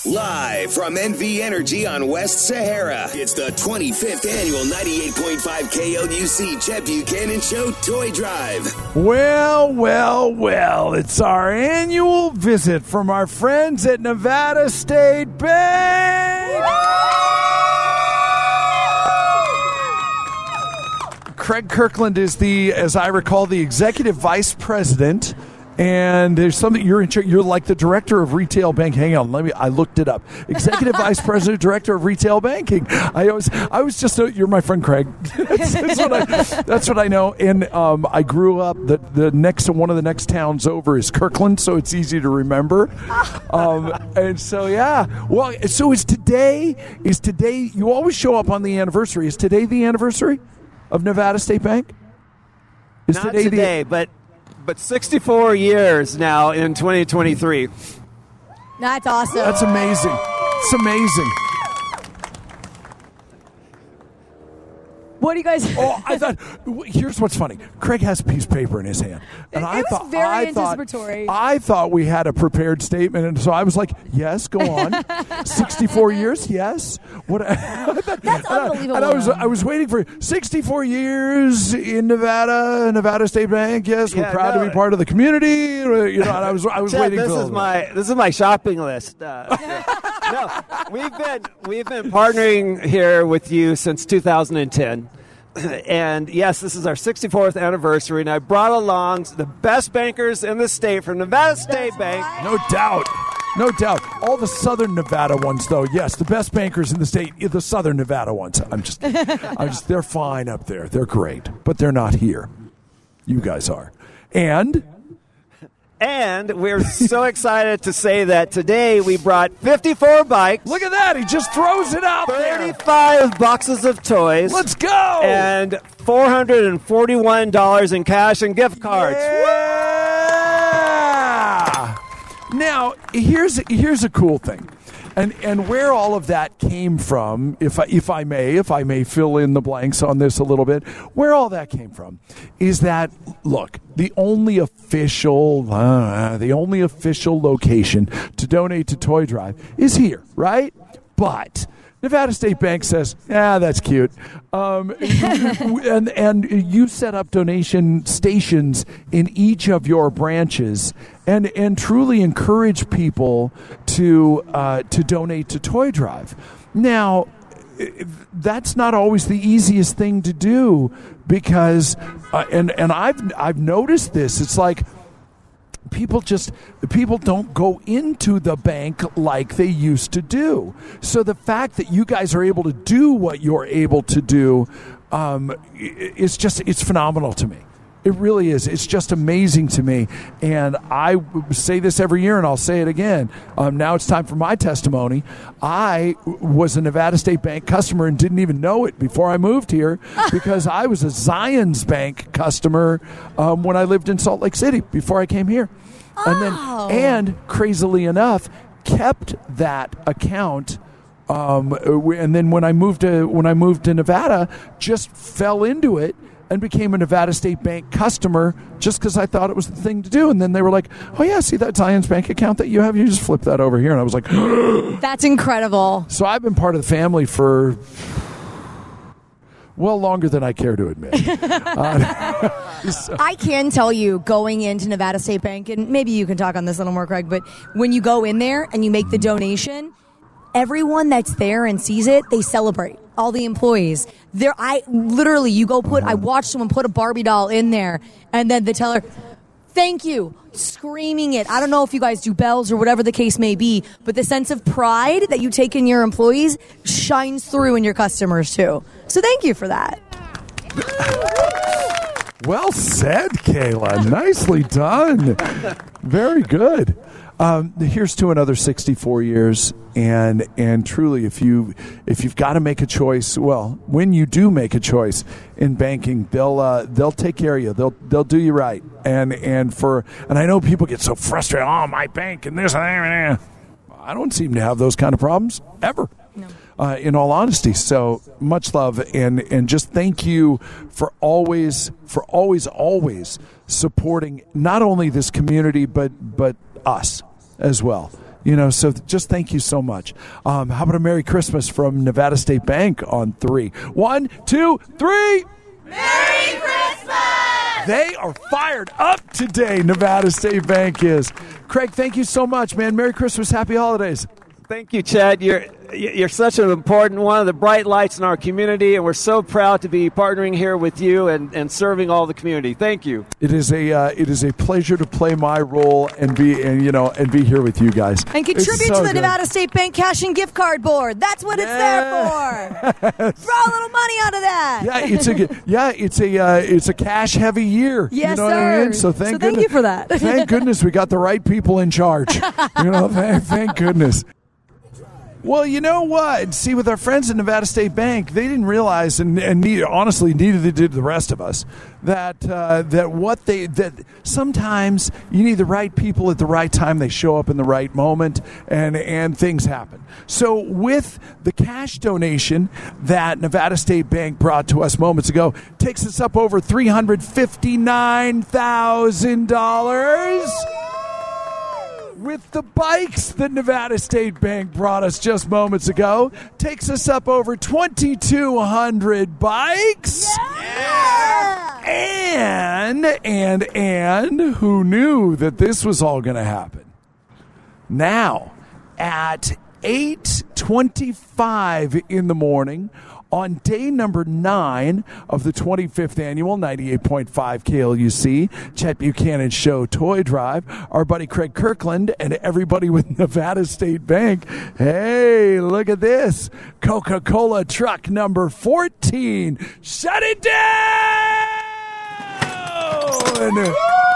Live from NV Energy on West Sahara, it's the 25th annual 98.5 KLUC Chet Buchanan Show Toy Drive. Well, it's our annual visit from our friends at Nevada State Bank. Craig Kirkland is as I recall, the executive vice president. And there's something you're like the director of retail banking. Hang on, I looked it up. Executive vice president, director of retail banking. I was just you're my friend Craig. that's what I know. And I grew up one of the next towns over is Kirkland, so it's easy to remember. And so yeah, well, so is today. You always show up on the anniversary. Is today the anniversary of Nevada State Bank? Not today, but 64 years now in 2023. That's awesome. That's amazing. It's amazing. What do you guys... I thought... Here's what's funny. Craig has a piece of paper in his hand. And it was very anticipatory. I thought we had a prepared statement, and so I was like, yes, go on. 64 years, yes. That's unbelievable. And I was waiting for 64 years in Nevada State Bank. Yes, we're proud to be part of the community. And I was Chad, waiting this for this is my shopping list. No, we've been partnering here with you since 2010. And yes, this is our 64th anniversary, and I brought along the best bankers in the state from Nevada State Bank. No doubt. All the Southern Nevada ones, though. Yes, the best bankers in the state, the Southern Nevada ones. They're fine up there. They're great, but they're not here. You guys are. And we're so excited to say that today we brought 54 bikes. Look at that. He just throws it out 35 boxes of toys. Let's go. And $441 in cash and gift cards. Yeah. Now, here's a cool thing. And where all of that came from, if I may fill in the blanks on this a little bit, where all that came from is that, look, the only official location to donate to Toy Drive is here, right? But Nevada State Bank says, that's cute. And you set up donation stations in each of your branches and truly encourage people to donate to Toy Drive. Now, that's not always the easiest thing to do because, and I've noticed this. It's like people don't go into the bank like they used to do. So the fact that you guys are able to do what you're able to do, it's phenomenal to me. It really is. It's just amazing to me. And I say this every year, and I'll say it again. Now it's time for my testimony. I was a Nevada State Bank customer and didn't even know it before I moved here because I was a Zions Bank customer when I lived in Salt Lake City before I came here. And crazily enough, kept that account. And then when I moved to Nevada, just fell into it and became a Nevada State Bank customer just because I thought it was the thing to do. And then they were like, oh, yeah, see that Zions Bank account that you have? You just flip that over here. And I was like, that's incredible. So I've been part of the family for, longer than I care to admit. I can tell you, going into Nevada State Bank, and maybe you can talk on this a little more, Craig, but when you go in there and you make the donation, everyone that's there and sees it, they celebrate. All the employees. I watched someone put a Barbie doll in there, and then the teller, thank you, screaming it. I don't know if you guys do bells or whatever the case may be, but the sense of pride that you take in your employees shines through in your customers too. So thank you for that. Well said, Kayla. Nicely done. Very good. Here's to another 64 years, and truly, if you've got to make a choice, when you do make a choice in banking, they'll take care of you. They'll do you right, and I know people get so frustrated. Oh, my bank and this and that. I don't seem to have those kind of problems ever. No. In all honesty, so much love and just thank you for always supporting not only this community but us as well. So just thank you so much. How about a Merry Christmas from Nevada State Bank on 3? 1, 2, 3. Merry Christmas! They are fired up today, Nevada State Bank is. Craig, thank you so much, man. Merry Christmas, happy holidays. Thank you, Chad. You're such an important one of the bright lights in our community, and we're so proud to be partnering here with you and serving all the community. Thank you. It is a pleasure to play my role and be here with you guys. And contribute to the Nevada State Bank Cash and Gift Card Board. That's what it's there for. Throw a little money out of that. It's a cash heavy year. Yes, you know sir. What I mean? So thank you for that. Thank goodness we got the right people in charge. Thank goodness. Well, you know what? See, with our friends at Nevada State Bank, they didn't realize, honestly, neither did the rest of us, that sometimes you need the right people at the right time. They show up in the right moment, and things happen. So with the cash donation that Nevada State Bank brought to us moments ago, takes us up over $359,000. With the bikes that Nevada State Bank brought us just moments ago, takes us up over 2,200 bikes. Yeah! And who knew that this was all going to happen? Now, at 8:25 in the morning, on day number 9 of the 25th annual 98.5 KLUC Chet Buchanan Show Toy Drive, our buddy Craig Kirkland and everybody with Nevada State Bank, hey, look at this. Coca-Cola truck number 14. Shut it down!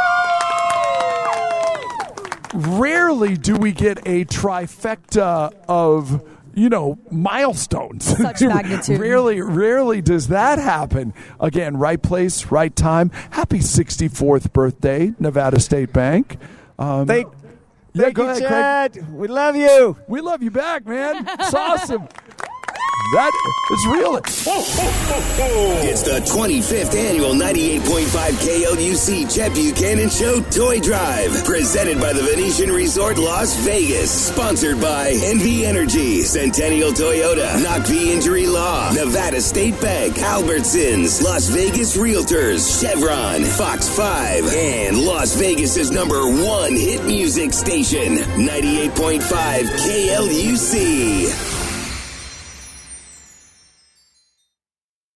Rarely do we get a trifecta of milestones. Such magnitude. Rarely does that happen. Again, right place, right time. Happy 64th birthday, Nevada State Bank. Thank go you, ahead, Chad. Craig. We love you. We love you back, man. It's awesome. That is real. It's the 25th annual 98.5 KLUC Chet Buchanan Show Toy Drive. Presented by the Venetian Resort Las Vegas. Sponsored by NV Energy, Centennial Toyota, Knock V Injury Law, Nevada State Bank, Albertsons, Las Vegas Realtors, Chevron, Fox 5, and Las Vegas's #1 hit music station, 98.5 KLUC.